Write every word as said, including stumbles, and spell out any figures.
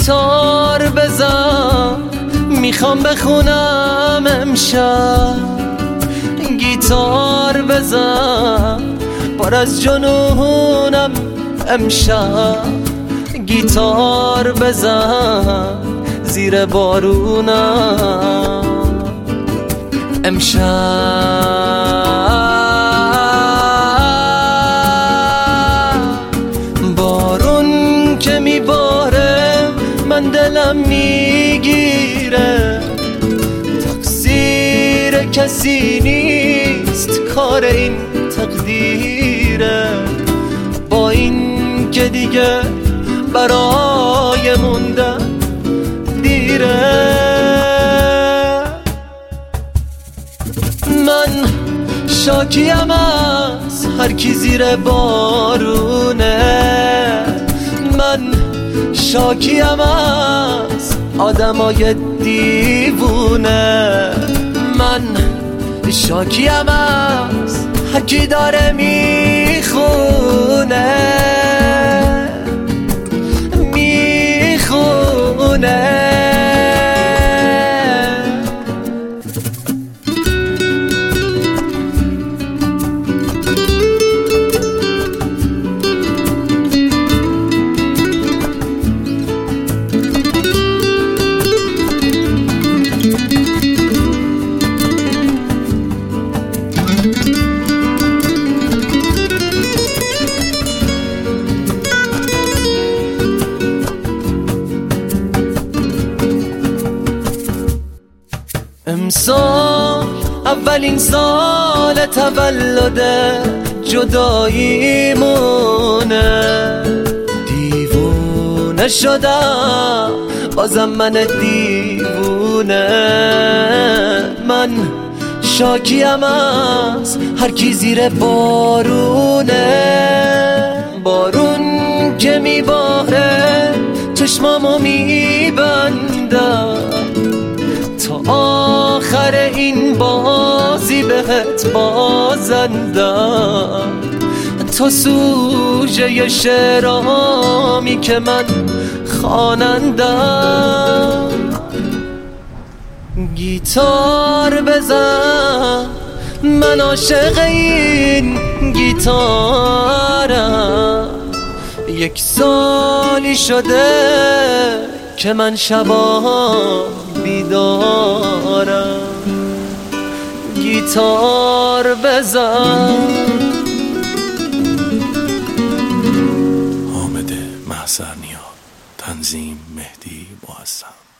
گیتار بزن میخوام بخونم امشب، گیتار بزن پر از جنونم امشب، گیتار بزن زیر بارونم امشب. بارون که میباره من دلم میگیره، تقصیر کسی نیست کار این تقدیره، با این که دیگه برای موندن دیره. من شاکیم از هر کی زیر بارونه، من شاکیم از آدمای دیوونه، من شاکیم از هر کی داره میخونه میخونه. امسال اولین سال تولد جداییمونه، دیوونه شدم بازم من دیوونه، من شاکیم از هر کی زیر بارونه، بارون که میباره چشمامو میبندم تا آخر این بازی بهت بازندم، تو سوژه شعرامی که من خوانندم. گیتار بزن من عاشق این گیتارم، یک سالی شده که من شبا بیدارم. گیتار بزن. حامد محضرنیا، تنظیم مهدی معظم.